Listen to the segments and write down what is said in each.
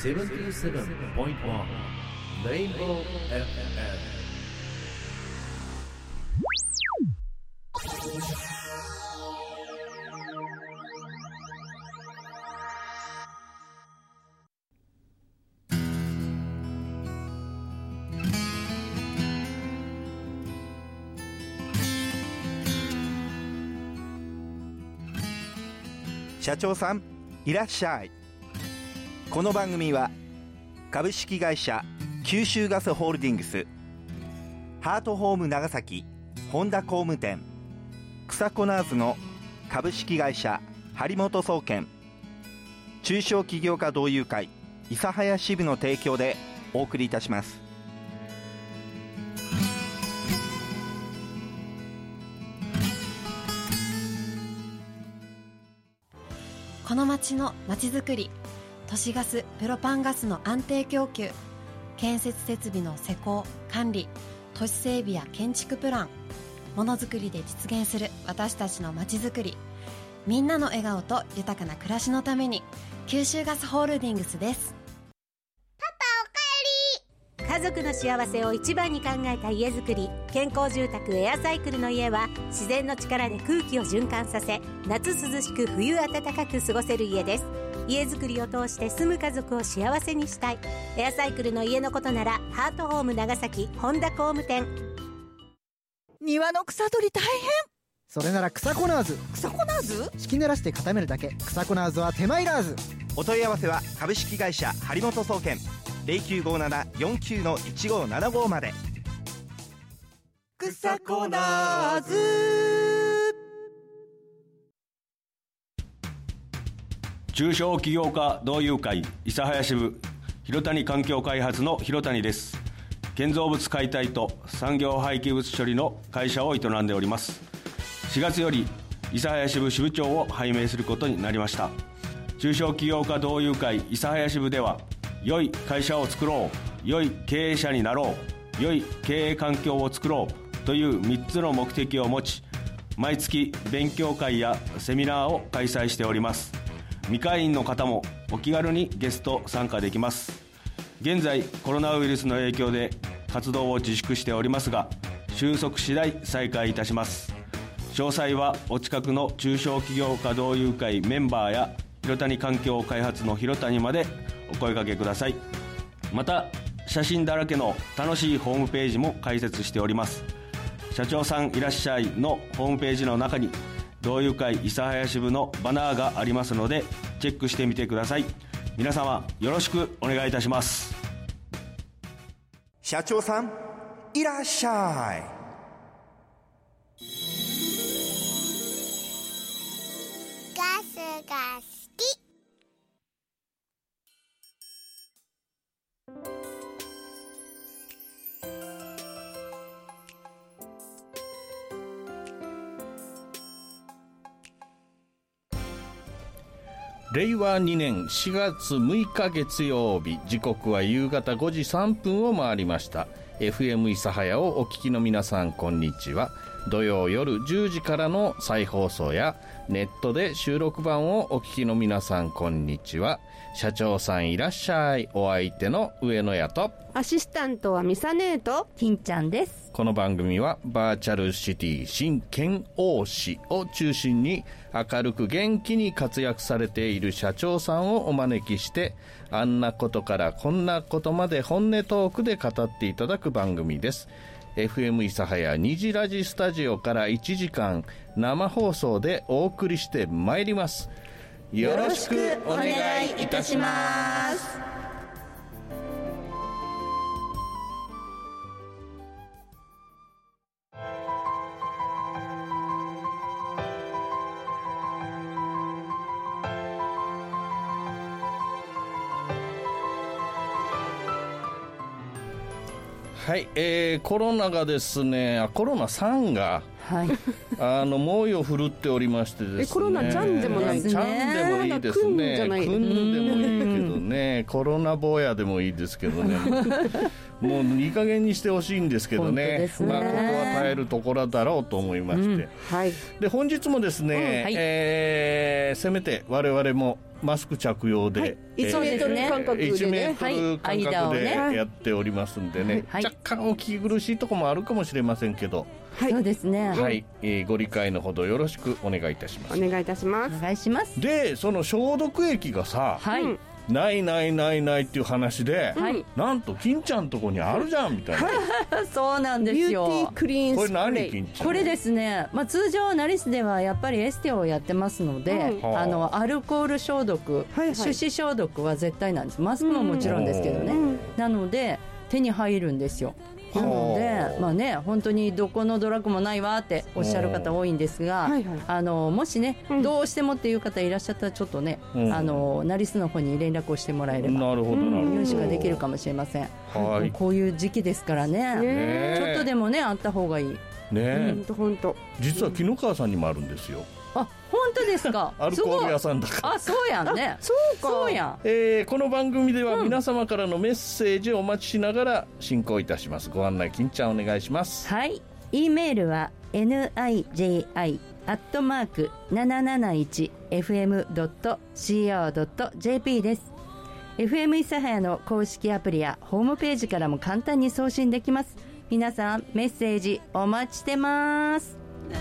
77.1 Rainbow FM。 社長さんいらっしゃい。この番組は株式会社九州ガスホールディングス、ハートホーム長崎本田工務店、草コナーズの株式会社張本総研、中小企業家同友会諫早支部の提供でお送りいたします。 この町の町づくり、都市ガスプロパンガスの安定供給、建設設備の施工管理、都市整備や建築プラン、ものづくりで実現する私たちの町づくり、みんなの笑顔と豊かな暮らしのために、九州ガスホールディングスです。 家族の幸せを一番に考えた家づくり、健康住宅エアサイクルの家は自然の力で空気を循環させ、夏涼しく冬暖かく過ごせる家です。家づくりを通して住む家族を幸せにしたい。エアサイクルの家のことならハートホーム長崎本田工務店。 庭の草取り大変。 それなら草コナーズ。 草コナーズ？ 敷き濡らして固めるだけ。草コナーズは手間いらず。 お問い合わせは株式会社張本総研 0957-49-1575 まで。 草コナーズ。 中小企業家同友会諫早支部広谷環境開発の広谷です。建造物解体と産業廃棄物処理の会社を営んでおります。4月より諫早支部支部長を拝命することになりました。中小企業家同友会諫早支部では、良い会社を作ろう、良い経営者になろう、良い経営環境を作ろうという3つの目的を持ち、毎月勉強会やセミナーを開催しております。未会員の方もお気軽にゲスト参加できます。現在コロナウイルスの影響で活動を自粛しておりますが、収束次第再開いたします。詳細はお近くの中小企業家同友会メンバーや広谷環境開発の広谷までお声掛けください。また写真だらけの楽しいホームページも開設しております。社長さんいらっしゃいのホームページの中に同友会諫早支部のバナーがありますので、チェックしてみてください。皆様よろしくお願いいたします。 社長さんいらっしゃい。 ガスが好き。 令和2年4月6日月曜日、時刻は夕方5時3分を回りました。 FM 諫早をお聞きの皆さん、こんにちは。土曜夜10時からの再放送やネットで収録版をお聞きの皆さん、こんにちは。社長さんいらっしゃい。お相手の上野屋とアシスタントはミサネーと金ちゃんです。 この番組はバーチャルシティ新県央市を中心に明るく元気に活躍されている社長さんをお招きして、あんなことからこんなことまで本音トークで語っていただく番組です。FM 諫早虹ラジスタジオから1時間生放送でお送りしてまいります。よろしくお願いいたします。はい、コロナがですね、コロナさんが、はい、猛威を振るっておりましてですね。 コロナちゃんでもないですね。 ちゃんでもいいですね。くんでもいいけどね。コロナ坊やでもいいですけどね。もういい加減にしてほしいんですけどね。まあここは耐えるところだろうと思いまして。はい。で本日もですね、せめて我々もマスク着用で、 1メートル間隔でね、 1メートル間隔ではいやっておりますんでね、若干お聞き苦しいところもあるかもしれませんけど、 そうですね、 はい、ご理解のほどよろしくお願いいたします。 お願いいたします。 お願いします。 でその消毒液がさ、ないっていう話で、なんと金ちゃんとこにあるじゃんみたいな、 そうなんですよ。 ビューティークリーンスプレー。 これ何金ちゃん？ これですね、通常ナリスではやっぱりエステをやってますので、アルコール消毒、手指消毒は絶対なんです。マスクももちろんですけどね、なので手に入るんですよ。なので、本当にどこのドラッグもないわっておっしゃる方多いんですが、もしね、どうしてもっていう方いらっしゃったらちょっとね、ナリスの方に連絡をしてもらえれば、入手ができるかもしれません。こういう時期ですからね、ちょっとでもねあった方がいいね。 本当。 実は木の川さんにもあるんですよ。 あ、本当ですか。 アルコール屋さんだから。 あ、そうやんね。そうやん。 この番組では皆様からのメッセージをお待ちしながら進行いたします。ご案内金ちゃんお願いします。 はい、E メールは niji@771fm.co.jp です。 FM 諫早の公式アプリやホームページからも簡単に送信できます。皆さんメッセージお待ちしてます。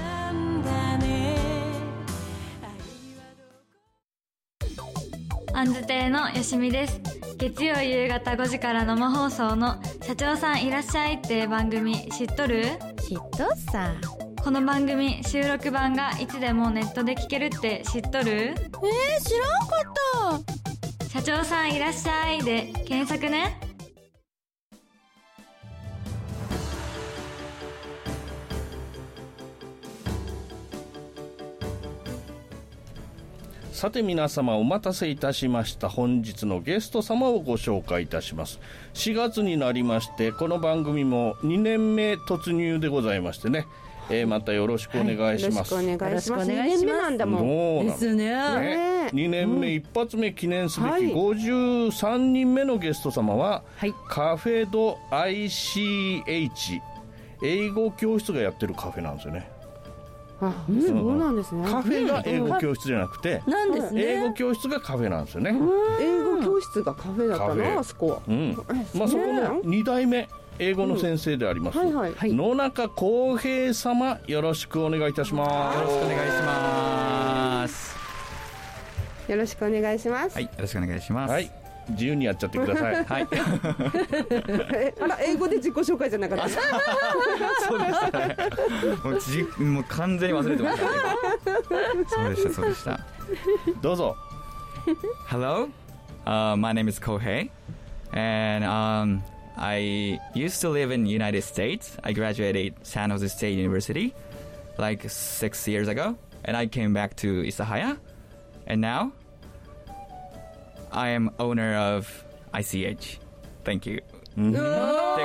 あんず亭のよしみです。月曜夕方5時から生放送の社長さんいらっしゃいって番組知っとる？ 知っとっさ。 この番組収録版がいつでもネットで聞けるって知っとる？ 知らんかった。 社長さんいらっしゃいで検索ね。 さて皆様お待たせいたしました。本日のゲスト様をご紹介いたします。4月になりましてこの番組も2年目突入でございましてね、またよろしくお願いします。 よろしくお願いします。2年目なんだもんですね。 2年目一発目記念すべき53人目のゲスト様は、カフェド ICH 英語教室がやってるカフェなんですよね。 そうなんですね。 カフェが英語教室じゃなくて、英語教室がカフェなんですよね。 英語教室がカフェだったな、あそこは。 そこの2代目英語の先生であります、野中康平様、よろしくお願いいたします。 よろしくお願いします。 よろしくお願いします。 はい、よろしくお願いします。はい、 自由にやっちゃってください。はい。 あら、英語で自己紹介じゃなかった。 そうでしたね。もう完全に忘れてましたね。そうでした。 どうぞ。 Hello, my name is Kohei, and I used to live in the United States. I graduated San Jose State University like 6 years ago, and I came back to Isahaya, and now I am owner of ICH. Thank you. って感じです。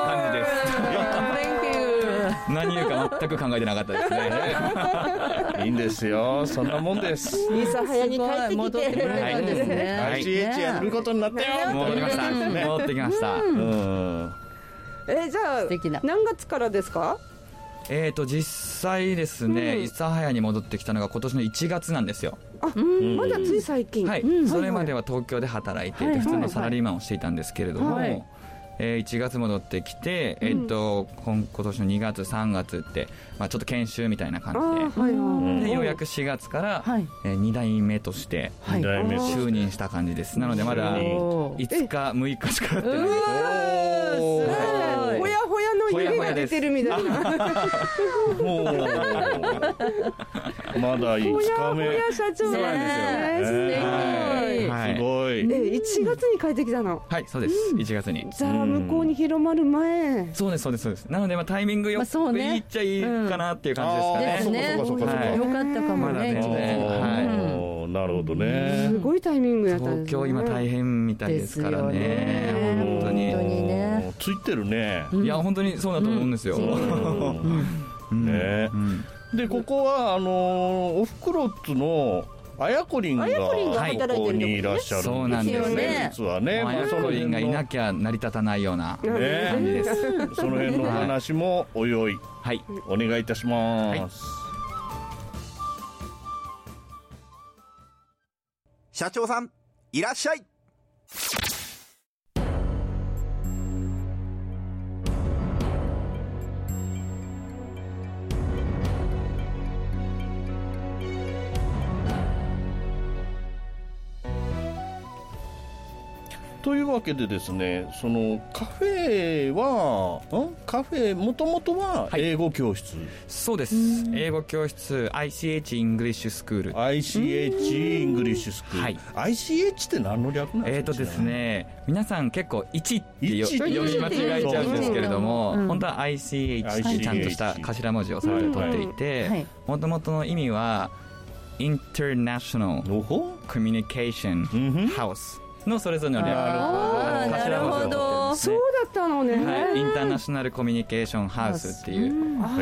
何言うか全く考えてなかったですね。 いいんですよ、そんなもんです。 諫早に帰ってきてるんですね。 ICH やることになったよ。 戻りました。戻ってきました。 じゃあ何月からですか？ 実際ですね、諫早に戻ってきたのが今年の1月なんですよ。 まだつい最近。 はい、それまでは東京で働いていて普通のサラリーマンをしていたんですけれども、1月戻ってきて、今年の2月3月って、ちょっと研修みたいな感じで、ようやく4月から、2代目として就任した感じです。なのでまだ5日6日しかやってないです。 ほやほやの湯気が出てるみたいな。 まだ5日目。 ほやほや社長なんですよ。 すごい。 1月に帰ってきたの？ はい、そうです。1月に。 じゃあ向こうに広まる前。 そうです。なのでタイミングよく言っちゃいいかなっていう感じですかね。 よかったかもね。 なるほどね。 すごいタイミングやったんですね。 東京今大変みたいですからね。本当にね。ついてるね。 いや本当にそうだと思うんですよ。 ね。でここはおふくろっつのあやこりんがここにいらっしゃるそうなんですね。 実はね、 あやこりんがいなきゃ成り立たないような感じです。 その辺の話もおいおいお願いいたします。 社長さん、 いらっしゃい。 というわけでですね、そのカフェもともとは英語教室、 そうです。英語教室 ICH イングリッシュスクール ICH イングリッシュスクール、 はい、 ICH って何の略なんですか？ ですね、皆さん結構1って読み間違えちゃうんですけれども、本当は ICH ってちゃんとした頭文字をそれぞれ取っていて、もともとの意味は International Communication Houseのそれぞれの略、頭文字を取ってるんですね。 そうだったのね。 はい、インターナショナルコミュニケーションハウスっていう略を取って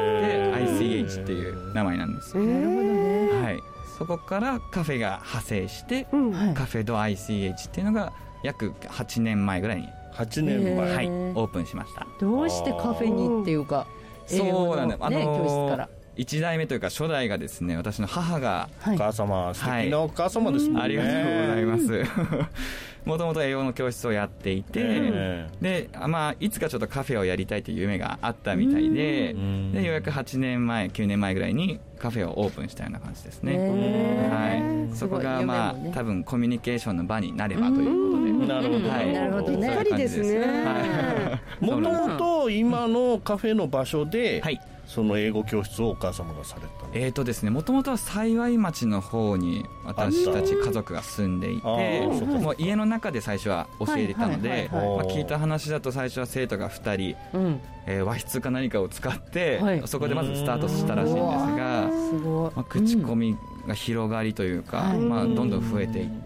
ICH っていう名前なんですよ。なるほどね。はい、そこからカフェが派生して、カフェド ICH っていうのが約8年前ぐらいに 8年前、 はい、オープンしました。 どうしてカフェにっていうか、 そうなんです。 教室から 1代目というか初代がですね、私の母が、 お母様、素敵なお母様ですもんね。 ありがとうございます。もともと英語の教室をやっていて、で、いつかちょっとカフェをやりたいという夢があったみたいで、でようやく8年前9年前ぐらいにカフェをオープンしたような感じですね。はい、そこが多分コミュニケーションの場になればということで。なるほど、はい、なるほどね。 しっかりですね。 もともと今のカフェの場所で、その英語教室をお母様がされた。 ですね、もともとは幸町の方に私たち家族が住んでいて、もう家の中で最初は教えてたので、聞いた話だと最初は生徒が2人、和室か何かを使って、そこでまずスタートしたらしいんですが、口コミが広がりというか、どんどん増えていって、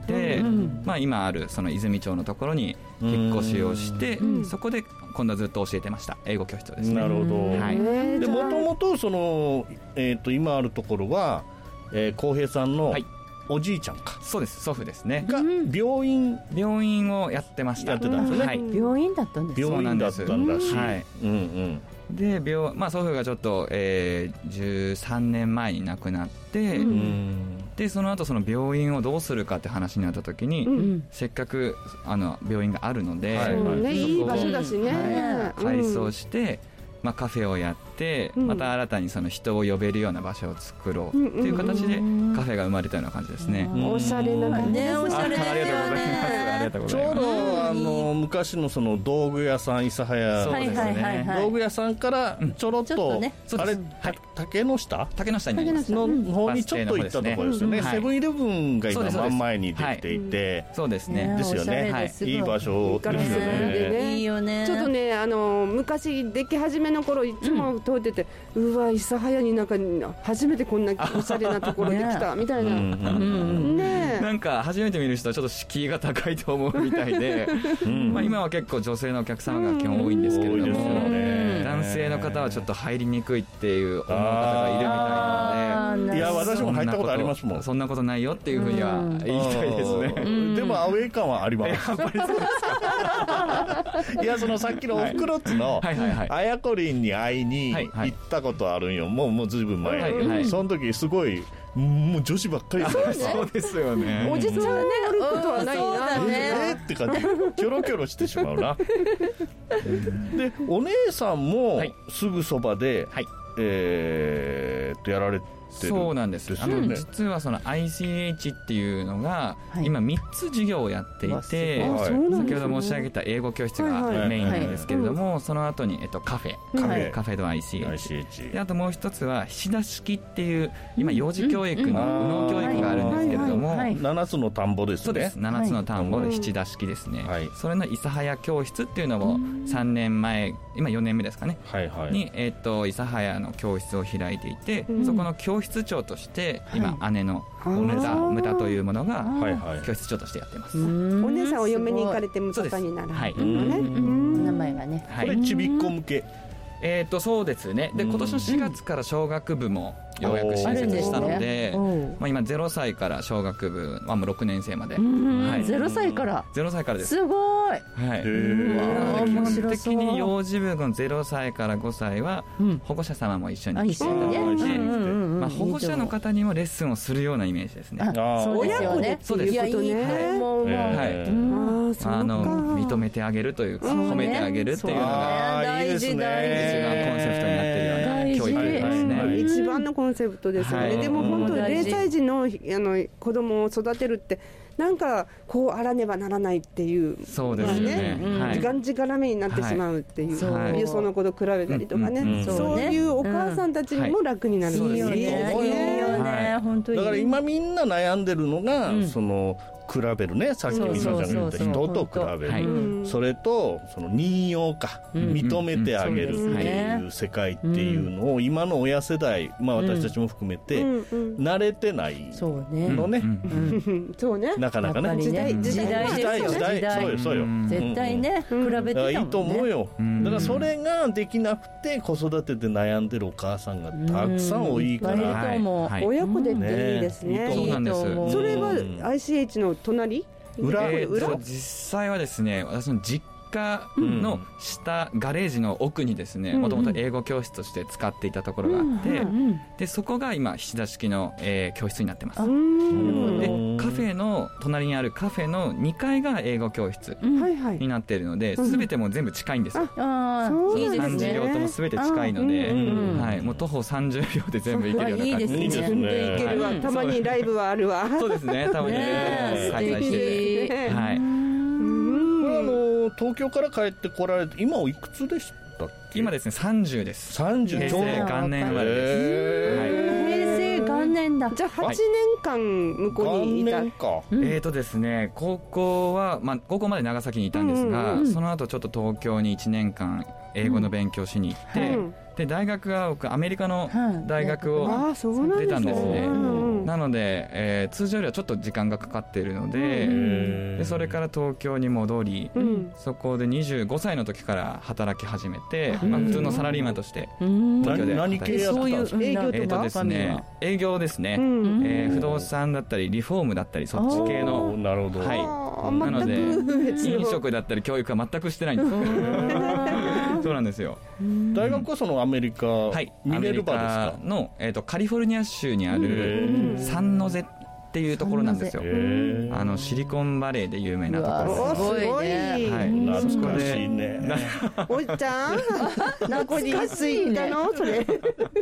今あるその泉町のところに引っ越しをして、そこで今度はずっと教えてました。英語教室ですね。 なるほど。でもともとその、今あるところは浩平さんのおじいちゃんか、 そうです、祖父ですね、 が病院をやってました。 やってたんですよね。 病院だったんです。 病院だったんだし、 で祖父がちょっと、13年前に亡くなって、でその後その病院をどうするかって話になった時に、せっかく病院があるので、 いい場所だしね、 改装して、カフェをやって、また新たにその人を呼べるような場所を作ろうっていう形でカフェが生まれたような感じですね。 おしゃれな感じですね。 おしゃれですよね。 ありがとうございます。 ちょうど昔のその道具屋さん、諫早道具屋さんからちょろっと、あれ竹の下の方にちょっと行ったところですよね。セブンイレブンが今真ん前にできていて、 そうですね。 ですよね。いい場所ですよね。 いいよね。 ちょっとね、昔でき始めの頃いつも通ってて、うわ諫早になんか初めてこんなおしゃれなところできたみたいな、 なんか初めて見る人はちょっと敷居が高いと思うみたいで、今は結構女性のお客様が基本多いんですけれども、男性の方はちょっと入りにくいっていう思う方がいるみたいなので、 いや私も入ったことありますもん。 そんなことないよっていうふうには言いたいですね。 でもアウェイ感はあります。やっぱりそうですか。いや、そのさっきのおふくろっつのあやこりんに会いに行ったことあるんよ。もうずいぶん前やけど、その時すごいもう女子ばっかりで、 そうですよね。 おじちゃんね、あることはないなって感じ、キョロキョロしてしまうな。でお姉さんもすぐそばでやられてそうなんです。実はその ICH っていうのが今3つ授業をやっていて、先ほど申し上げた英語教室がメインなんですけれども、その後にカフェド ICH で、あともう一つは菱田式っていう今幼児教育の右脳教育があるんですけれども、 7つの田んぼですね。 そうです、7つの田んぼで菱田式ですね。それの諫早教室っていうのを3年前、今4年目ですかねに諫早の教室を開いていて、そこの教室長として今姉のムタというものが教室長としてやってます。 お姉さんお嫁に行かれてムタになられたのね。 名前がね。 これちびっこ向け。 そうですね。で今年の4月から小学部もようやく新設したので、今0歳から小学部、もう6年生まで、 0歳から 0歳からです。 すごい。 はい。基本的に幼児部の0歳から5歳は保護者様も一緒に来ていただいて、保護者の方にもレッスンをするようなイメージですね。 親子でっていうことね。 認めてあげるというか、褒めてあげるっていうのが大事、 一番コンセプトになっているような教育ですね。 一番のコンセプトですよね。でも本当0歳児の子供を育てるってなんかこうあらねばならないっていう、 そうですね。 がんじがらめになってしまうっていう、よその子と比べたりとかね、そういうお母さんたちにも楽になるんですよね。いいよね、本当に。 だから今みんな悩んでるのが、その比べるね、さっきみさちゃんが言った人と比べる、それとその任用か、認めてあげるっていう世界っていうのを今の親世代、私たちも含めて慣れてないのね。 そうね。 なかなかね。 時代そうよ。 絶対ね、比べてたもんね。 いいと思うよ。だからそれができなくて子育てで悩んでるお母さんがたくさん多いから。 親子でっていいですね。 そうなんです。 それは ICH の隣？ 実際はですね、私の実家の下、ガレージの奥にですね、もともと英語教室として使っていたところがあって、でそこが今菱田式の、教室になってます。でカフェの隣にあるカフェの2階が英語教室になっているので、全ても全部近いんですよ。3授業とも全て近いので、もう徒歩30秒で全部行けるような感じです。 いいですね。行けるわ。たまにライブはあるわ。 そうですね。たまに開催してて、はい。 東京から帰ってこられて今おいくつでしたっけ？ 今ですね30です。 30。 平成元年生まれです。 平成元年だ。 じゃあ8年間向こうにいた。 ですね、高校まで長崎にいたんですが、その後ちょっと東京に1年間英語の勉強しに行って、で大学は僕アメリカの大学を出たんですね。なので、通常よりはちょっと時間がかかっているので、それから東京に戻り、そこで25歳の時から働き始めて、普通のサラリーマンとして東京で何系やったんですか？ ですね、営業ですね。不動産だったりリフォームだったりそっち系の。 なるほど。 はい。なので飲食だったり教育は全くしてないんです。そうなんですよ。 大学はそのアメリカ、ミネルバですか？ アメリカの、カリフォルニア州にあるサンノゼっていうところなんですよ。シリコンバレーで有名なところ。 すごいね。 懐かしいね。 おいちゃん、どこに着いたのそれ。で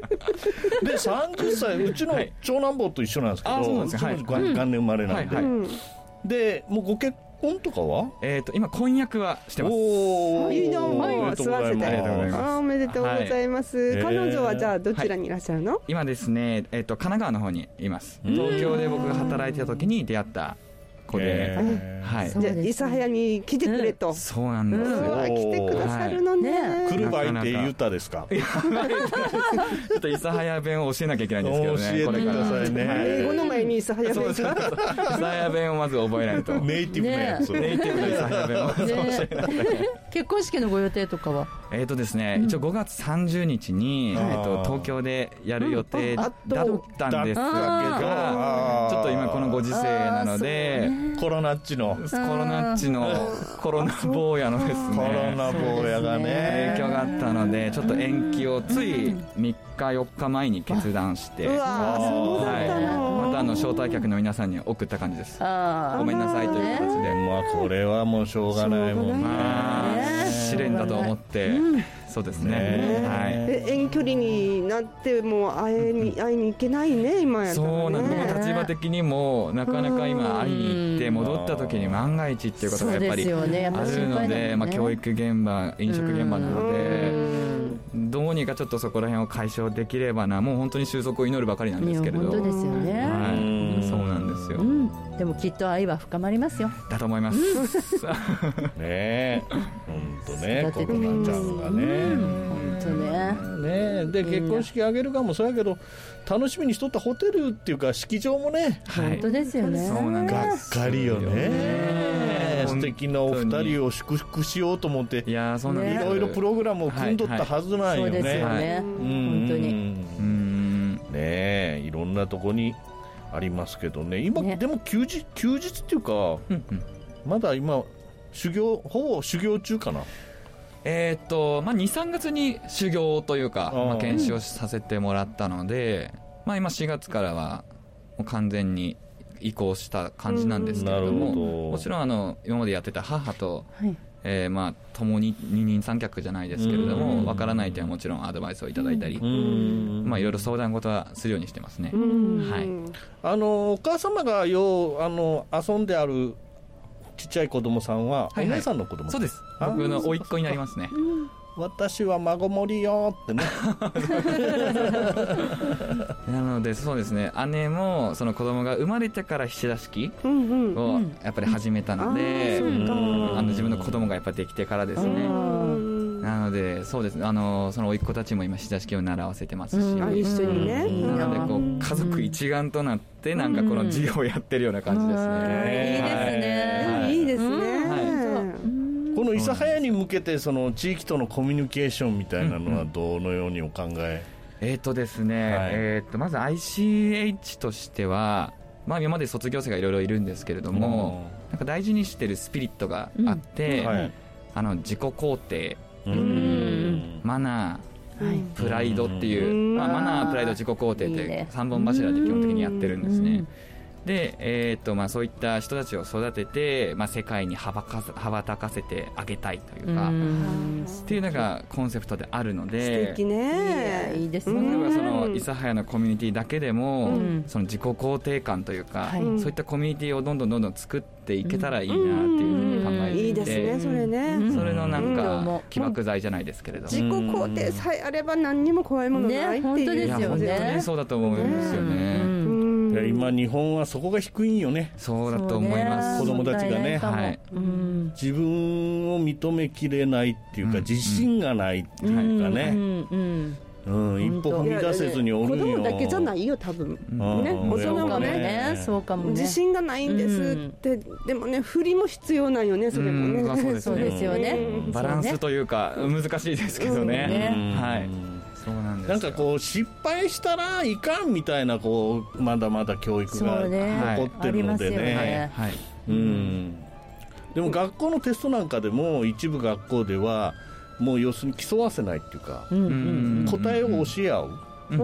30歳、うちの長男坊と一緒なんですけど、元年生まれなんで。でもうご結婚とかは？ 今婚約はしてます。 いいな、吸わせて。おめでとうございます。彼女はじゃあどちらにいらっしゃるの？ 今ですね、神奈川の方にいます。東京で僕が働いてた時に出会った子で、 じゃあ諫早に来てくれと。 そうなんですよ。 来てくださるのね。 来る場合って言ったですか？ ちょっと諫早弁を教えなきゃいけないんですけどね。 教えてくださいね。 英語の前に諫早弁。 諫早弁をまず覚えないと。 ネイティブなやつ。 ネイティブな諫早弁を教えない。 結婚式のご予定とかは？ ですね、一応5月30日に東京でやる予定だったんですが、ちょっと今このご時世なので。 コロナっちのコロナ坊やのですね、 コロナ坊やがね影響があったのでちょっと延期をつい3日4日前に決断して、また招待客の皆さんに送った感じです。ごめんなさいという形で。 これはもうしょうがないもんね。 試練だと思って、そうですね。 遠距離になっても会いに行けないね今やったらね。 そうなんです。立場的にもなかなか今会いに行って戻った時に万が一っていうことがやっぱりあるので、教育現場飲食現場なのでどうにかちょっとそこら辺を解消できればな。もう本当に収束を祈るばかりなんですけれど。 本当ですよね。 そうなんですよ。 でもきっと愛は深まりますよ。 だと思います。 ねえ、本当ね、コロナちゃんがね。 本当ね。 で結婚式あげるかもそうやけど楽しみにしとったホテルっていうか式場もね。 本当ですよね。 がっかりよね。 ね、素敵なお二人を祝福しようと思って、いや、そうなんです。 いろいろプログラムを組んどったはずなんよね。 そうですよね、本当にね、いろんなとこにありますけどね。今、でも休日っていうか、まだ今ほぼ修行中かな。 2,3 月に修行というか、研修をさせてもらったので、今4月からはもう完全に移行した感じなんですけれども、もちろん今までやってた母と、共に二人三脚じゃないですけれども、わからない点はもちろんアドバイスをいただいたり、いろいろ相談事はするようにしてますね。 お母様が遊んであるちっちゃい子供さんは、お姉さんの子供。 そうです。僕の甥っ子になりますね。 私は孫盛りよってね。 なので、そうですね、姉もその子供が生まれてから七田式をやっぱり始めたので、自分の子供がやっぱりできてからですね。なので、そうですね、その甥っ子たちも今七田式を習わせてますし、 一緒にね。 なので家族一丸となってなんかこの授業をやってるような感じですね。 いいですね。 この諫早に向けてその地域とのコミュニケーションみたいなのはどのようにお考え？ ですね、まず ICH としては、今まで卒業生がいろいろいるんですけれども、なんか大事にしてるスピリットがあって、自己肯定、マナー、プライドっていう、マナー、プライド、自己肯定って3本柱で基本的にやってるんですね。で、そういった人たちを育てて、世界に羽ばたかせてあげたいというか、っていうのがコンセプトであるので、 素敵ね。 いいですね。 例えばその諫早のコミュニティだけでも、その自己肯定感というか、そういったコミュニティをどんどん作っていけたらいいなっていうふうに考えていて、 いいですね、それね。 それのなんか起爆剤じゃないですけれども、 自己肯定さえあれば何にも怖いものないっていう。 本当ですよね。 本当にそうだと思うんですよね。 今日本はそこが低いんよね。 そうだと思います。 子供たちがね、自分を認めきれないっていうか、自信がないっていうかね、一歩踏み出せずにおるんよ。 子供だけじゃないよ、多分ね。大人もね、 そうかもね。 自信がないんですって、でもね、振りも必要なんよね、それもね。 そうですよね。 バランスというか難しいですけどね。はい。そうなんです。 なんかこう失敗したらいかんみたいなまだまだ教育が残ってるのでね。でも学校のテストなんかでも一部学校ではもう要するに競わせないっていうか、答えを教え合う。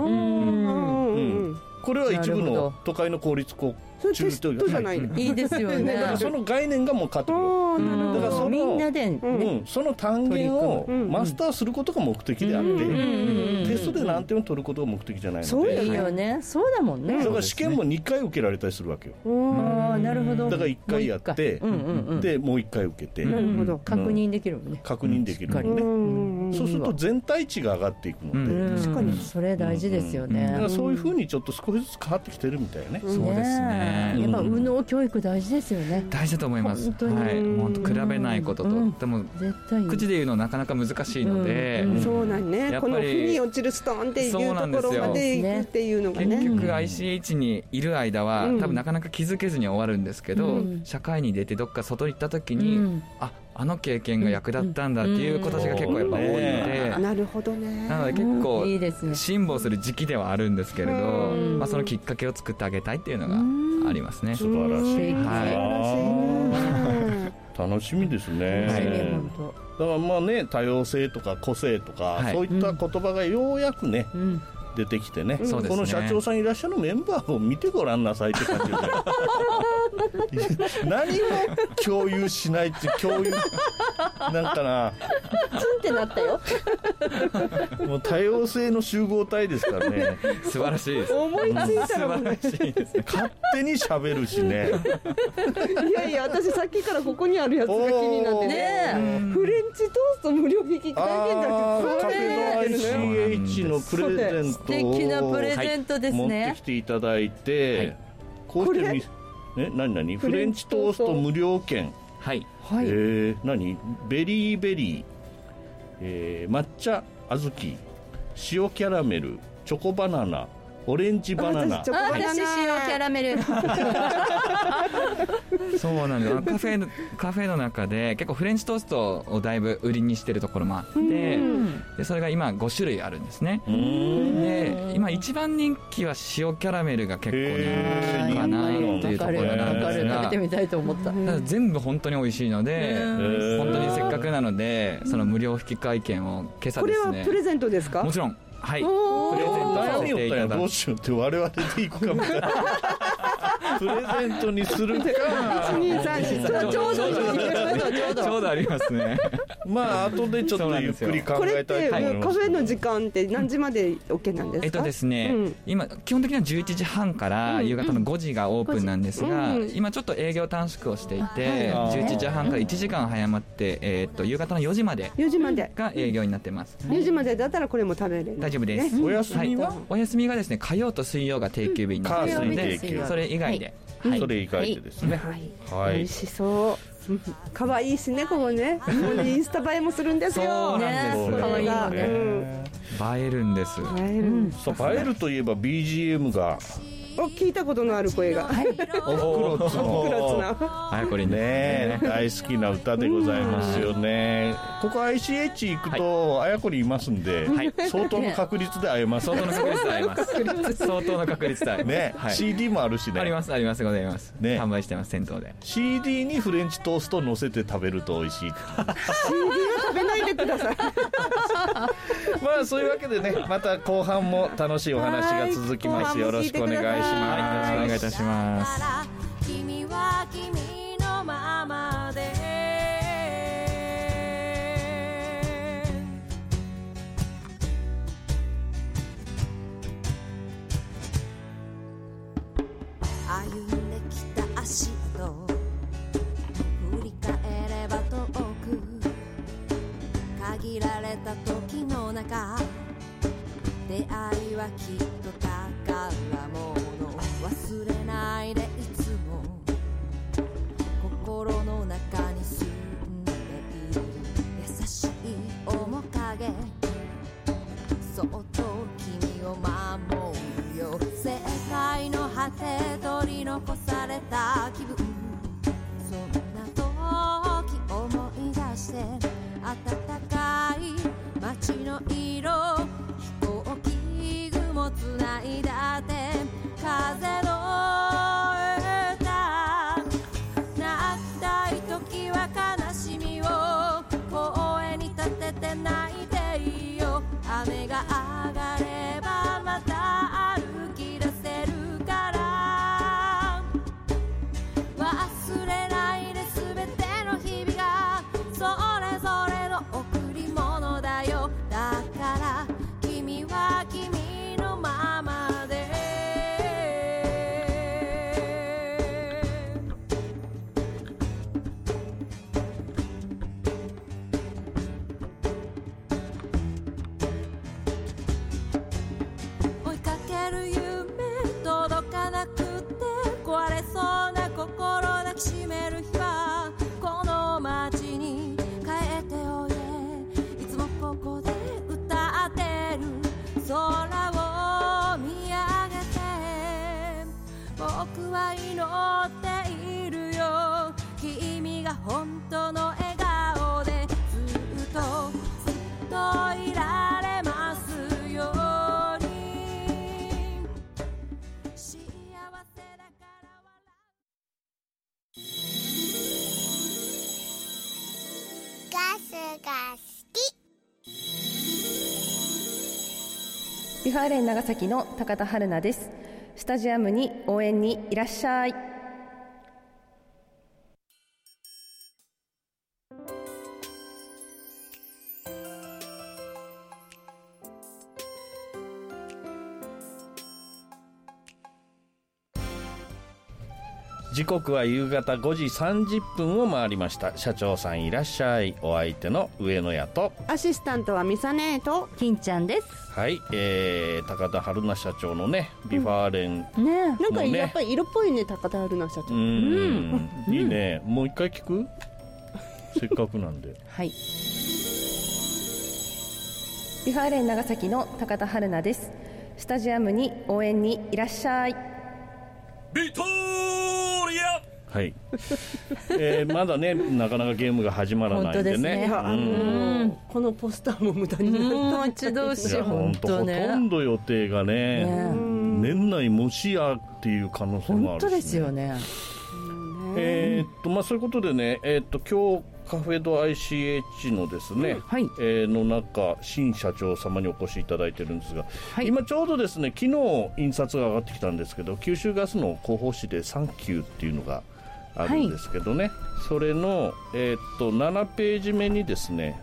これは一部の都会の公立高校テストじゃないの。 いいですよね。 だからその概念がもう変わってくる。だからみんなでその単元をマスターすることが目的であって、テストで何点を取ることが目的じゃないので。 そういいよね。そうだもんね。 だから試験も2回受けられたりするわけよ。 なるほど。 だから1回やって、でもう1回受けて、 確認できるもんね。 確認できるもんね。そうすると全体値が上がっていくので、 確かにそれ大事ですよね。 だからそういうふうにちょっと少しずつ変わってきてるみたいね。 そうですね。 やっぱ右脳教育大事ですよね。 大事だと思います。本当比べないことと、でも口で言うのなかなか難しいので、 そうなんね。この腑に落ちるストーンっていうところまで行くっていうのがね。 結局 ICH にいる間は多分なかなか気づけずに終わるんですけど、社会に出てどっか外に行った時に、あの経験が役立ったんだっていう子たちが結構やっぱ多いので、 なるほどね。 なので結構辛抱する時期ではあるんですけれど、そのきっかけを作ってあげたいっていうのがありますね。 素晴らしい。楽しみですね。だからまあね、多様性とか個性とか、そういった言葉がようやくね、出てきてね、この社長さんいらっしゃるメンバーを見てごらんなさいって感じで何も共有しないって共有なんかなツンってなったよもう多様性の集合体ですからね。 素晴らしいです。 思いついたらもう勝手に喋るしねいやいや、私さっきからここにあるやつが気になってね、フレンチトースト無料引き体験だってカフェの ICH のプレゼント素敵なプレゼントですね、 持ってきていただいて、こうして何フレンチトースト無料券、何ベリーベリー、抹茶小豆、塩キャラメル、チョコバナナ、 オレンジバナナ。 チョコバナナ。 私塩キャラメル。 そうなんです。カフェの中で結構フレンチトーストをだいぶ売りにしてるところもあって、でそれが今5種類あるんですね。で今一番人気は塩キャラメルが結構人気かなっていうところなんですが、 食べてみたいと思った。 ただ全部本当に美味しいので、本当にせっかくなのでその無料引換券を今朝ですね。 これはプレゼントですか？ もちろん。はい。 プレゼントさせていただく。どうしようって我々で行くかみたいな。プレゼントにするか。 ちょうどありますね。 まあ後でちょっとゆっくり考えたいと思います。 カフェの時間って何時まで OK なんですか？ ですね、今基本的には11時半から夕方の5時がオープンなんですが、今ちょっと営業短縮をしていて、11時半から1時間早まって夕方の4時までが営業になってます。 4時までだったらこれも食べれる。 大丈夫です。 お休みは？ お休みがですね、火曜と水曜が定休日になっているので、それ以外で。 それ以外でですね。 はい。美味しそう。可愛いしね、ここね。インスタ映えもするんですよ。 そうなんです。 可愛いよね。 映えるんです。 そう映えるといえば BGM が。 聞いたことのある声が。 おふくろつの。 あやこりんね、大好きな歌でございますよね。ここ ICH 行くとあやこりんいますんで、相当の確率で会えます。 相当の確率で会えます。相当の確率で会えます。 ね、CD もあるしね。 ありますございます。販売してます店頭で。 CD にフレンチトースト乗せて食べると美味しい。CD は食べないでください。 まあそういうわけでね、また後半も楽しいお話が続きます。よろしくお願いします。 よろしくお願いいたします。 君は君のままで歩んできた足跡振り返れば遠く限られた時の中出会いはきっと宝物忘れないでいつも心の中に住んでいる優しい面影そっと君を守るよ世界の果て取り残された気分そんな時思い出して暖かい街の色飛行機雲つないだって風の歌泣きたい時は悲しみを声に立てて泣いていいよ雨が上がればまた歩き出せるから忘れないで全ての日々がそれぞれの贈り物だよだから君は君のままで追いかける夢届かなくて壊れそうな心抱きしめる日はこの街に帰っておいでいつもここで歌ってる空を見上げて僕は祈っているよ君が本当の笑顔でずっといられますように幸せだからガスが好きビファーレン長崎の高田春菜です。スタジアムに応援にいらっしゃい。 時刻は夕方5時30分を回りました。社長さんいらっしゃい。お相手の上野屋とアシスタントはミサネと金ちゃんです。 はい、高田春菜社長のねビファーレン、 ねなんかやっぱり色っぽいね高田春菜社長いいね。もう一回聞くせっかくなんではいビファーレン長崎の高田春菜です。 スタジアムに応援にいらっしゃい。 ビトリア。 はい、まだねなかなかゲームが始まらないんでね。 このポスターも無駄になった。 待ち遠しい。本当ね。 ほとんど予定がね、年内もしやっていう可能性もあるし、ね。本当ですよね。 そういうことでね、今日カフェド ICH のですね、の中新社長様にお越しいただいてるんですが、今ちょうどですね昨日印刷が上がってきたんですけど、九州ガスの広報誌でサンキューっていうのがあるんですけどね、それの、7ページ目にですね、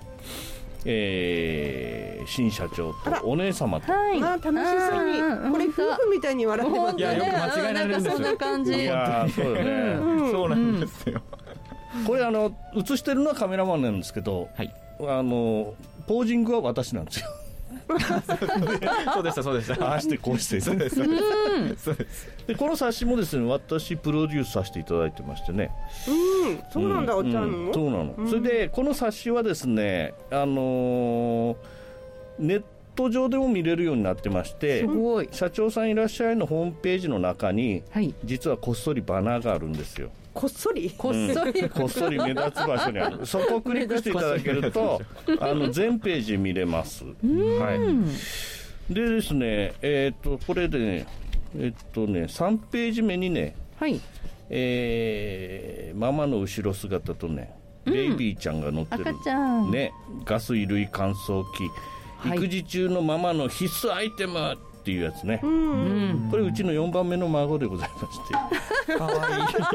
新社長とお姉様と、 楽しそうに、これ夫婦みたいに笑ってますね。 いや、よく間違えられるんですよ。 そんな感じ。 いやそうよね、 そうなんですよ。 これ映してるのはカメラマンなんですけど、ポージングは私なんですよ。 そうでしたそうでした。 ああしてこうしてそうです。でこの冊子もですね私プロデュースさせていただいてましてね。 そうなんだ、お茶の。 そうなの。それでこの冊子はですねネット上でも見れるようになってまして、社長さんいらっしゃいのホームページの中に、実はこっそりバナーがあるんですよ。 こっそりこっそり目立つ場所にある。そこをクリックしていただけると全ページ見れます。でですねこれでね3ページ目にね、ママの後ろ姿とねベイビーちゃんが乗ってる、ね、ガス衣類乾燥機、育児中のママの必須アイテムっていうやつね。これうちの4番目の孫でございまして、かわ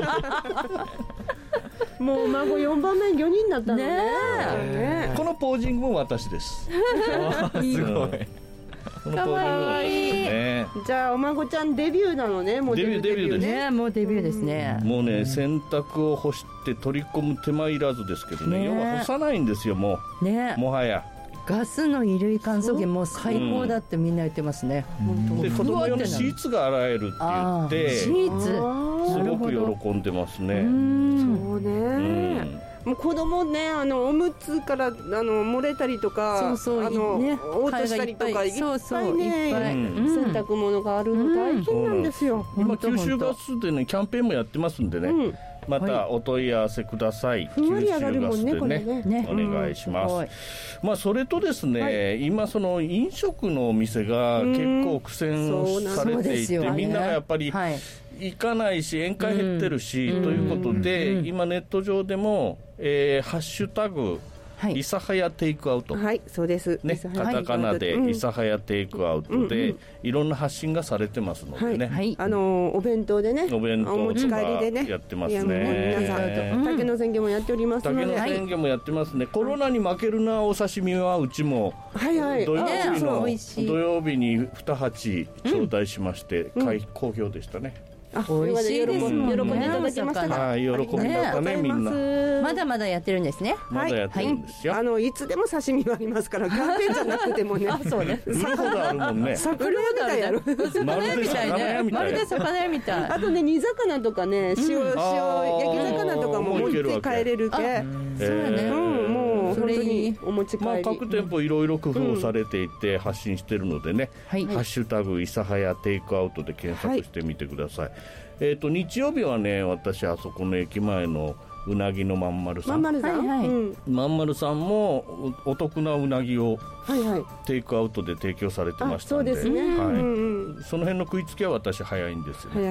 いい。もう孫4番目4人になったのね。このポージングも私です。すごい。 かわいい。じゃあお孫ちゃんデビューなのね。もうデビューね。もうデビューですね。 もうね洗濯を干して取り込む手間いらずですけどね。要は干さないんですよもう。もはや。 ガスの衣類乾燥機もう最高だってみんな言ってますね。 で子供用のシーツが洗えるって言ってシーツすごく喜んでますね。 そうね。もう子供ねおむつから漏れたりとか嘔吐したりとかいっぱいね洗濯物があるの大変なんですよ。 今九州ガスでねキャンペーンもやってますんでね。またお問い合わせください。 ふんわり上がるもんね、これね。 お願いします。まあそれとですね、今その飲食のお店が結構苦戦されていて、みんながやっぱり行かないし宴会減ってるしということで、今ネット上でもハッシュタグ諫早テイクアウト、 そうですね、カタカナで諫早テイクアウトでいろんな発信がされてますのでね、 お弁当でね、お持ち帰りでねやってますね。 皆さん竹の宣言もやっておりますので、 竹の宣言もやってますね。コロナに負けるなお刺身はうちも土曜日に2鉢頂戴しまして好評でしたね。 美味しいですもんね。 喜んでいただきましたか。 喜びましたね、みんな。 まだまだやってるんですね。 まだやってるんですよ。 いつでも刺身がありますから、キャンペーンじゃなくてもね。 そうね。 売るほどあるもんね。 魚屋みたいやろ。 まるで魚屋みたい。 まるで魚屋みたい。 あとね、煮魚とかね、塩焼き魚とかも持って帰れるけ。そうやね。もう本当にお持ち帰り。 各店舗いろいろ工夫されていて発信してるのでね、ハッシュタグ諫早テイクアウトで検索してみてください。日曜日はね、私あそこの駅前のうなぎのまんまるさん、まんまるさんもお得なうなぎをテイクアウトで提供されてましたので、その辺の食いつきは私早いんですよね。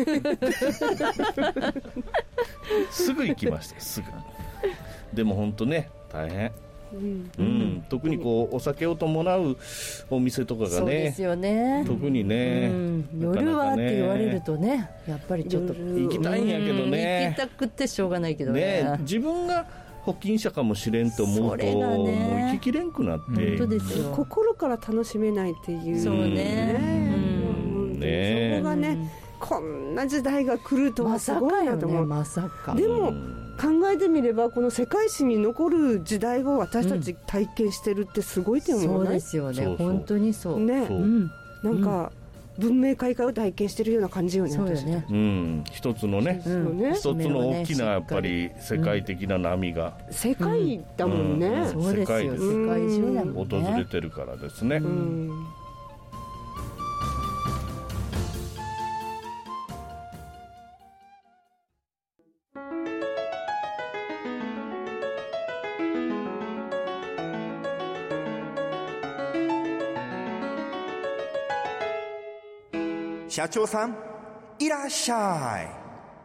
すぐ行きました、すぐ。でも本当ね、大変。特にこうお酒を伴うお店とかがね、そうですよね、特にね、 夜はって言われるとね、やっぱりちょっと行きたいんやけどね、 行きたくてしょうがないけどね、 自分が保菌者かもしれんと思うともう行ききれんくなって、 心から楽しめないっていう、そうね、そこがね、こんな時代が来るとはすごいなと思う。 まさか。 でも考えてみればこの世界史に残る時代を私たち体験してるってすごいと思うね。 そうですよね、本当にそうね。なんか文明開化を体験してるような感じよね。 そうよね。 一つのね、一つの大きなやっぱり世界的な波が世界だもんね。 そうですよ、世界中だもんね。 訪れてるからですね。 社長さんいらっしゃい。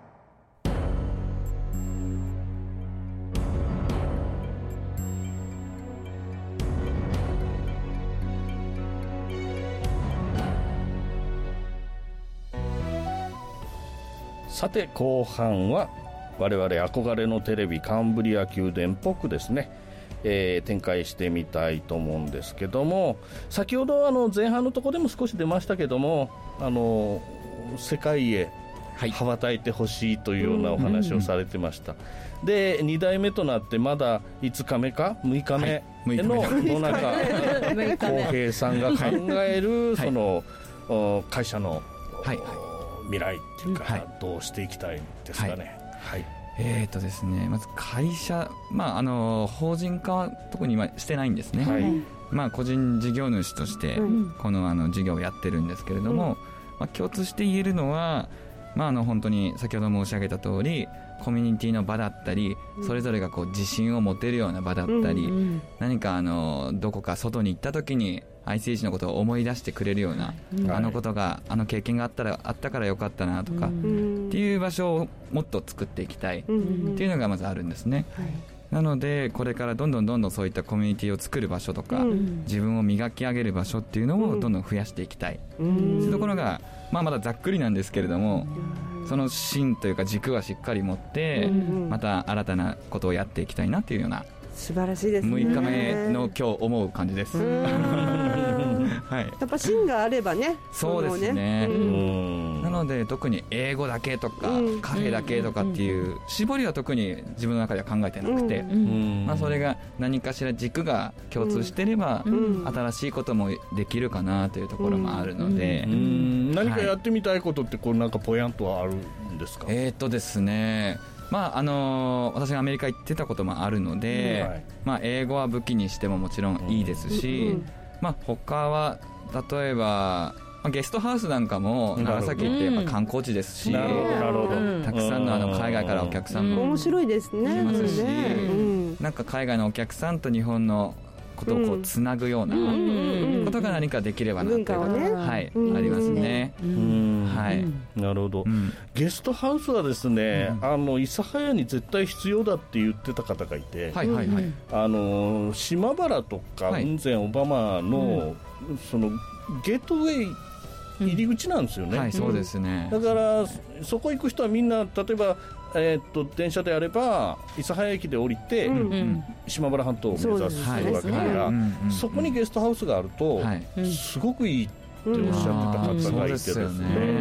さて後半は我々憧れのテレビカンブリア宮殿っぽくですね、展開してみたいと思うんですけども、先ほど前半のところでも少し出ましたけども、世界へ羽ばたいてほしいというようなお話をされてました、で2代目となってまだ5日目か6日目の野中康平さんが考えるその会社の未来っていうか、どうしていきたいですかね。 ですね、まず会社、法人化は特に今してないんですね、個人事業主としてこの事業をやってるんですけれども、共通して言えるのは、本当に先ほど申し上げた通りコミュニティの場だったり、それぞれがこう自信を持てるような場だったり、何かどこか外に行った時にICH のことを思い出してくれるような、ことが経験があったからよかったなとか、っていう場所をもっと作っていきたいっていうのがまずあるんですね、なのでこれからどんどんそういったコミュニティを作る場所とか、自分を磨き上げる場所っていうのをどんどん増やしていきたい、そういうところが、まだざっくりなんですけれども、その芯というか軸はしっかり持って、また新たなことをやっていきたいなっていうような、 素晴らしいですね。 6日目の今日思う感じです。 やっぱ芯があればね。 そうですね。なので特に英語だけとか、カフェだけとかっていう絞りは特に自分の中では考えてなくて、それが何かしら軸が共通していれば、新しいこともできるかなというところもあるので、 何かやってみたいことってなんかぽやんとはあるんですか？ ですね、私がアメリカ行ってたこともあるので、英語は武器にしてももちろんいいですし、他は例えばゲストハウスなんかも長崎ってやっぱ観光地ですし、たくさんの海外からお客さんも面白いですね。 来ますし、なんか海外のお客さんと日本のことをこうつなぐようなことが何かできればなというか、ありますね。 なるほど、ゲストハウスはですね、諫早に絶対必要だって言ってた方がいて、島原とか雲仙小浜のそのゲートウェイ入り口なんですよね。 そうですね。 だからそこ行く人はみんな例えば電車であれば諫早駅で降りて、島原半島を目指すわけだから、そこにゲストハウスがあると、すごくいいっておっしゃってた方がいてですね、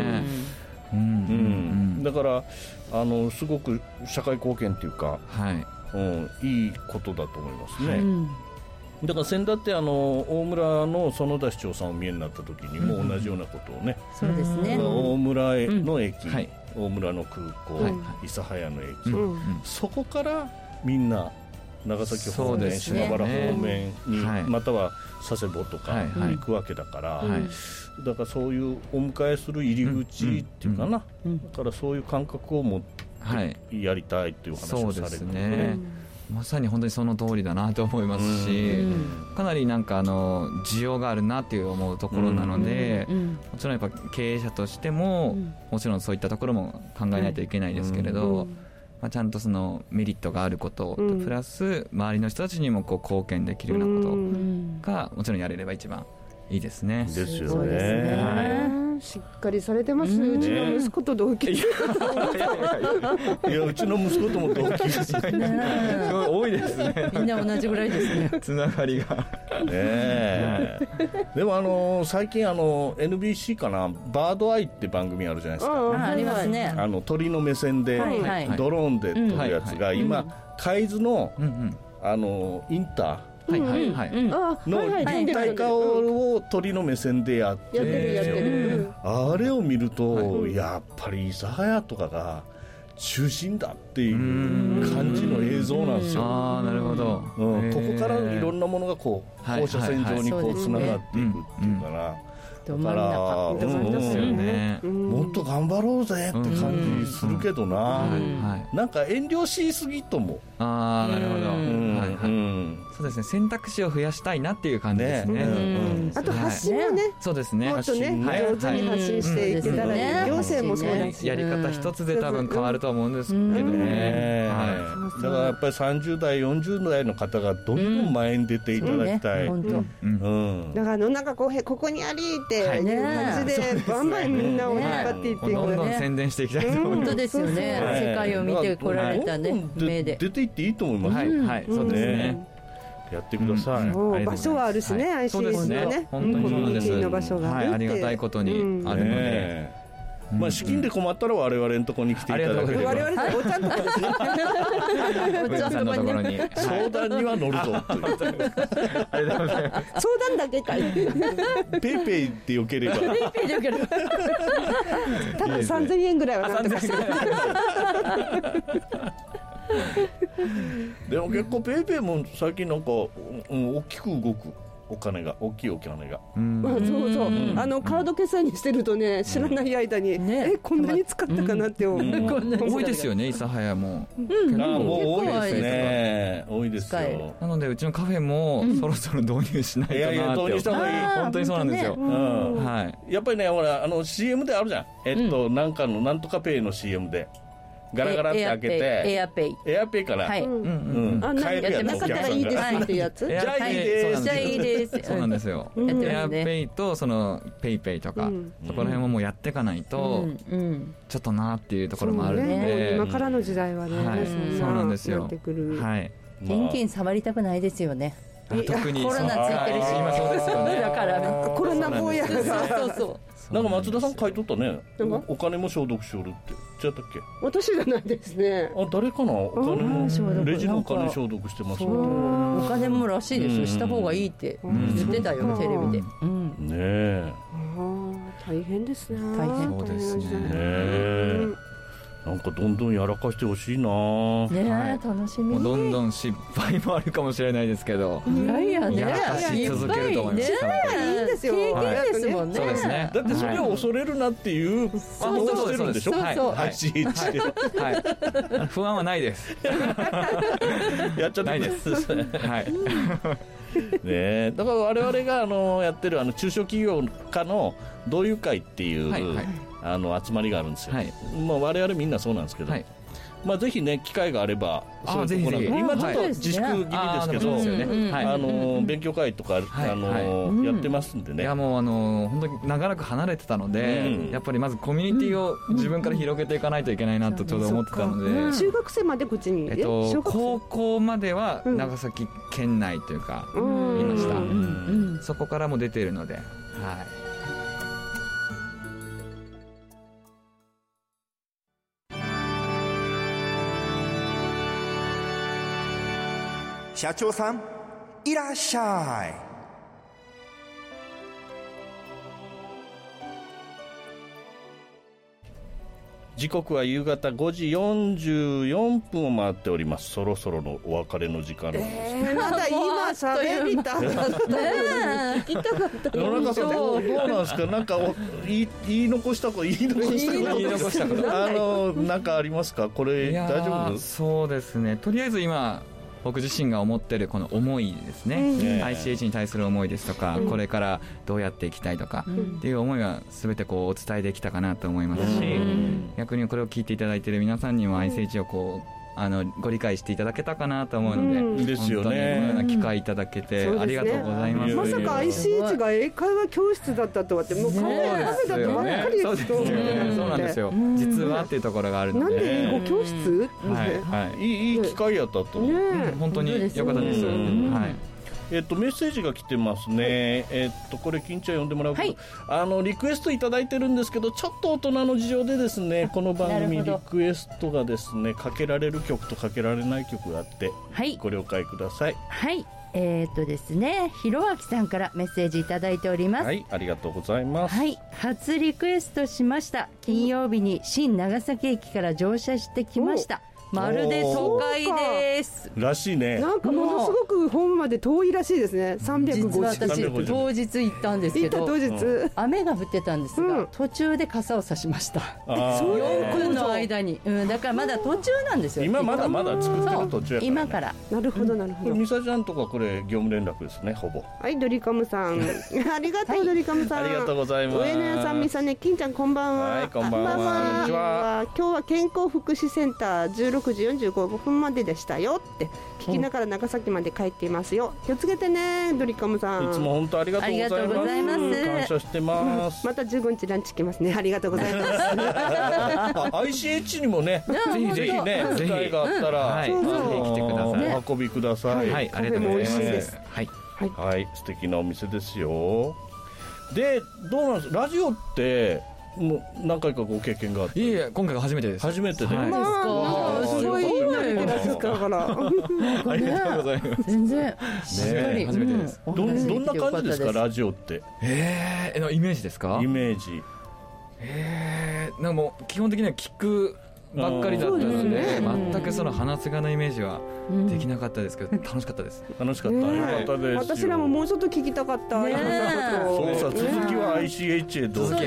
だからすごく社会貢献っていうか、いいことだと思いますね。だから先だって大村の園田市長さんを見えになった時にも同じようなことをね、大村の駅、大村の空港、諫早の駅、そこからみんな長崎方面、島原方面に、または佐世保とか行くわけだから、だからそういうお迎えする入り口っていうかな、だからそういう感覚を持ってやりたいっていう話をされてね。 まさに本当にその通りだなと思いますし、かなりなんか需要があるなっていう思うところなので、もちろんやっぱ経営者としても、もちろんそういったところも考えないといけないですけれど、ちゃんとそのメリットがあることとプラス周りの人たちにもこう貢献できるようなことがもちろんやれれば一番いいですね。 ですよね。 しっかりされてます、うちの息子と同期。いやうちの息子とも同期です。 すごい多いですね。 みんな同じぐらいですね。 つながりが。 でも最近NBC かな、バードアイって番組あるじゃないですか。 ありますね。 鳥の目線でドローンで撮るやつが今海津のインターの立体化を鳥の目線でやってるんですよ。あれを見ると、やっぱり諫早とかが中心だっていう感じの映像なんですよ。 なるほど。 ここからいろんなものがこう放射線状にこうつながっていくっていうかな。だからもっと頑張ろうぜって感じするけどな、なんか遠慮しすぎともああ、なるほど。はいはい。そうですね、選択肢を増やしたいなっていう感じですね。 あと発信もね、 そうですね、 もっとね、上手に発信していけたらね、行政もそうだし、 やり方一つで多分変わると思うんですけどね。 だからやっぱり30代40代の方がどんどん前に出ていただきたい。 だからなんかここにありっていう感じでバンバンみんなを引っ張っていって、 どんどん宣伝していきたいと思います。 本当ですよね。世界を見てこられたね、目で出ていっていいと思います。 はい、そうですね。 やってください。 場所はあるしね、ICH のね、コミュニティの場所がありがたいことにあるので、 まあ資金で困ったら我々のところに来ていただければ、 我々のおちゃんとこですね、 おちゃんのところに相談には乗るぞ。 相談だけかい。 ペイペイってよければ。 ペイペイでよければ。多分3000円ぐらいはなんとかして。 でも結構ペイペイも最近なんか、大きく動くお金が、大きいお金が、 そうそう、カード決済にしてるとね、知らない間に、こんなに使ったかなって思う。 多いですよね、諫早も。 もう多いですね、多いですよ。 なのでうちのカフェもそろそろ導入しないとなって。 導入した方がいい。 本当にそうなんですよ。 やっぱりね、ほらCM であるじゃん、なんかのなんとかペイの CM でガラガラって開けて、 エアペイから、 はい、 買えるやつ、 なかったらいいですっていうやつ、 じゃあいいです、 じゃあいいです、 そうなんですよ。エアペイとそのペイペイとか、そこら辺はもうやっていかないとちょっとなっていうところもあるので、 今からの時代はね、 そうなんですよ。はい、 現金触りたくないですよね。 特にコロナついてるし、 今そうですよね。 だからコロナ坊やが、 そうなんか松田さん書いとったね、お金も消毒しおるって違ったっけ？ 私じゃないですね。 誰かな、お金もレジのお金消毒してます。 お金もらしいですよ、した方がいいって言ってたよ、テレビで。 ねえ、 大変ですね。 大変そうですね。 なんかどんどんやらかしてほしいなね。楽しみ。 どんどん失敗もあるかもしれないですけど、 いやいやね、 やらかし続けると思います。 いいんですよ。 経験ですもんね。 そうですね。 だってそれを恐れるなっていうことをしてるんでしょ。ICH で。 不安はないです。 やっちゃないです。 はい。 ね、だから我々がやってる中小企業家の同友会っていう集まりがあるんですよ。まあ我々みんなそうなんですけど、まあぜひね機会があれば、今ちょっと自粛気味ですけど、勉強会とかやってますんでね。 いやもう本当に長らく離れてたので、やっぱりまずコミュニティを自分から広げていかないといけないなとちょうど思ってたので、 中学生までこっちに、 高校までは長崎県内というかいました。そこからも出ているので、はい。 社長さんいらっしゃい。 時刻は夕方5時44分を回っております。そろそろのお別れの時間なんですまだ今喋りたかった聞きたかった野中さんどうなんですか、なんか言い残したことなんかありますか、これ大丈夫？ そうですね、とりあえず今僕自身が思ってるこの思いですね、ICH に対する思いですとか、これからどうやっていきたいとかっていう思いは全てこうお伝えできたかなと思いますし、逆にこれを聞いていただいている皆さんにも ICH をこうご理解していただけたかなと思うので、 ですよね、 本当にこのような機会いただけてありがとうございます。 まさか ICH が英会話教室だったとはって、もうカフェだったばっかりそうですよね、そうなんですよ、実はっていうところがあるので、 なんで英語教室、 いい機会やったと思う、 本当に良かったです。はい。 メッセージが来てますね。これ金ちゃん読んでもらうけど、リクエストいただいてるんですけど、ちょっと大人の事情でですね、この番組リクエストがですね、かけられる曲とかけられない曲があって、ご了解ください。 はい。ですね、ひろあきさんからメッセージいただいております。 はい、ありがとうございます。 はい、初リクエストしました。金曜日に新長崎駅から乗車してきました。まるで都会です。 らしいね。 なんかものすごくホームまで遠いらしいですね。350。 実は私当日行ったんですけど、雨が降ってたんですが、途中で傘を差しました。4分の間に、だからまだ途中なんですよ。 今まだ作ってる途中やから、ね、 今から。 なるほどなるほど。 ミサちゃんとかこれ業務連絡ですね、ほぼ。 はい、ドリカムさんありがとう、ドリカムさんありがとうございます。 上野屋さん、みさね、金ちゃんこんばんは。 はい、こんばんは。こんにちは。 今日は健康福祉センター16時45分まででしたよって聞きながら長崎まで帰っていますよ。気をつけてね、ドリカムさん。 いつも本当ありがとうございます。感謝してます。 また15日ランチ来ますね。ありがとうございます ICH にもね、ぜひぜひね、機会があったら、来てください。お運びください。 はい、ありがとうございます。 はい、素敵なお店ですよ。で、どうなんですか、ラジオってもう何回かご経験があって。 いえ、今回が初めてです。 初めてで、 すごい慣れてらっしゃったからありがとうございます。 全然しっかり初めてです。 どんな感じですか、ラジオって。 イメージですか。 イメージ。 なんかもう基本的には聞くばっかりだったので、全くその話す側のイメージはできなかったですけど、楽しかったです。 楽しかった。ありがたです。 私らももうちょっと聞きたかった。 そうさ、続きは ICH へどうぞ。 はい、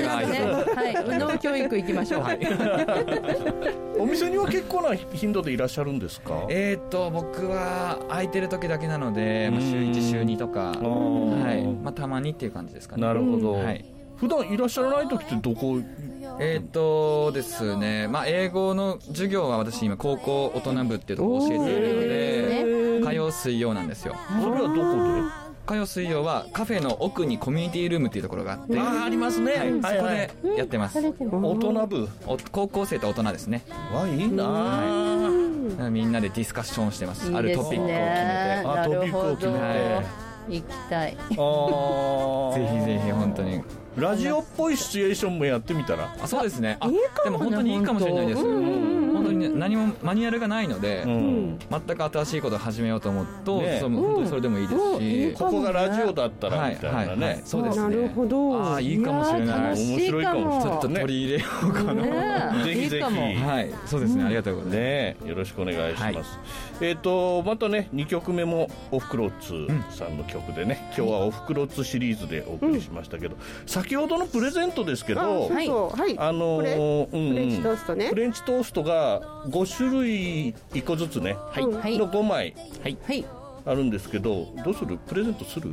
運動教育行きましょう。 お店には結構な頻度でいらっしゃるんですか。 僕は空いてる時だけなので、週1週2とか、たまにっていう感じですかね。 なるほど。普段いらっしゃらない時ってどこ。 ですね、英語の授業は私今高校大人部っていうところを教えているので、火曜水曜なんですよ。 それはどこで。 火曜水曜はカフェの奥にコミュニティルームっていうところがあって、 ありますね。 そこでやってます。 大人部、 高校生と大人ですね。 いいな。 みんなでディスカッションしてます。あるトピックを決めて。 トピックを決めて行きたい。 ぜひぜひ本当に。 ラジオっぽいシチュエーションもやってみたら。 そうですね。でも本当にいいかもしれないです。本当に何もマニュアルがないので、全く新しいことを始めようと思うと、本当にそれでもいいですし、 ここがラジオだったらみたいなね。 そうですね。 なるほど。 いいかもしれない。 面白いかも。 ちょっと取り入れようかな。 ぜひぜひ。 はい、そうですね。ありがとうございます。 ね、よろしくお願いします。またね、2曲目もおふくろっつさんの曲でね、今日はおふくろっつシリーズでお送りしましたけど、先ほどのプレゼントですけど、フレンチトーストね。 フレンチトーストが5種類1個ずつね、の5枚あるんですけど、どうする？プレゼントする？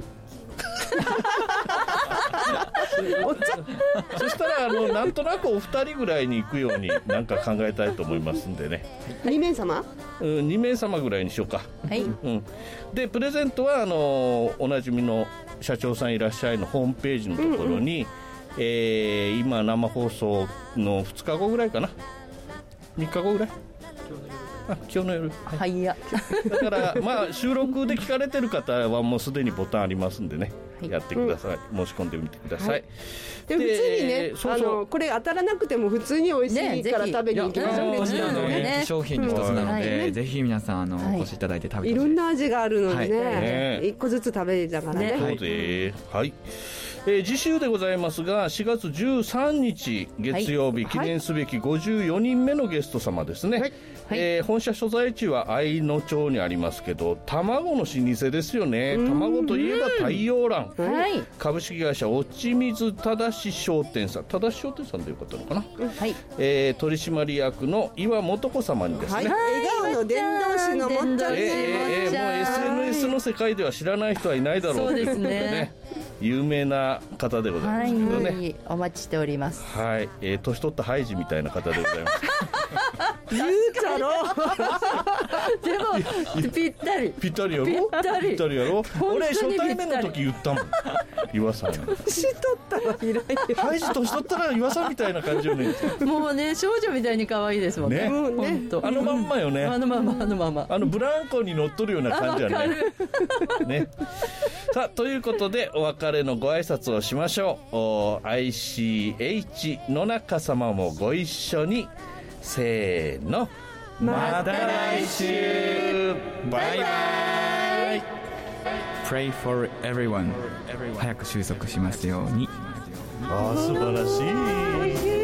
そしたらなんとなくお二人ぐらいに行くようになんか考えたいと思いますんでね。 2名様 ？2名様ぐらいにしようか。でプレゼントはおなじみの社長さんいらっしゃいのホームページのところに、今生放送の2日後ぐらいかな、3日後ぐらい、今日の夜、だから収録で聞かれてる方はもうすでにボタンありますんでね、やってください。申し込んでみてください。 で普通にね、これ当たらなくても普通に美味しいから食べに行きましょうね。 人気商品の一つなので、ぜひ皆さんお越しいただいて食べてほしい。 いろんな味があるのでね、1個ずつ食べれたからね。 そうで、はい。次週でございますが、4月13日月曜日、記念すべき54人目のゲスト様ですね。本社所在地は愛野町にありますけど、卵の老舗ですよね。卵といえば太陽卵、株式会社落水正商店さん、正商店さんでよかったのかな、取締役の岩本子様にですね、 笑顔の伝道師のもっちゃん、もう SNS の世界では知らない人はいないだろうということでね、有名な方でございますけどね、 お待ちしております。 はい、年取ったハイジみたいな方でございます。 言うじゃろ。 でもぴったり。 ぴったりやろ。 ぴったりやろ。俺初対面の時言ったもん。岩さん。 年取ったらいらない。 ハイジ年取ったら岩さんみたいな感じよね。 もうね、少女みたいに可愛いですもんね。 本当。あのまんまよね。 あのまま。 ブランコに乗っとるような感じやね。ね。さあということでお別れのご挨拶をしましょう。ICH 野中様もご一緒に。せーの、また来週、バイバイ。 Pray for everyone 早く収束しますように。 素晴らしい。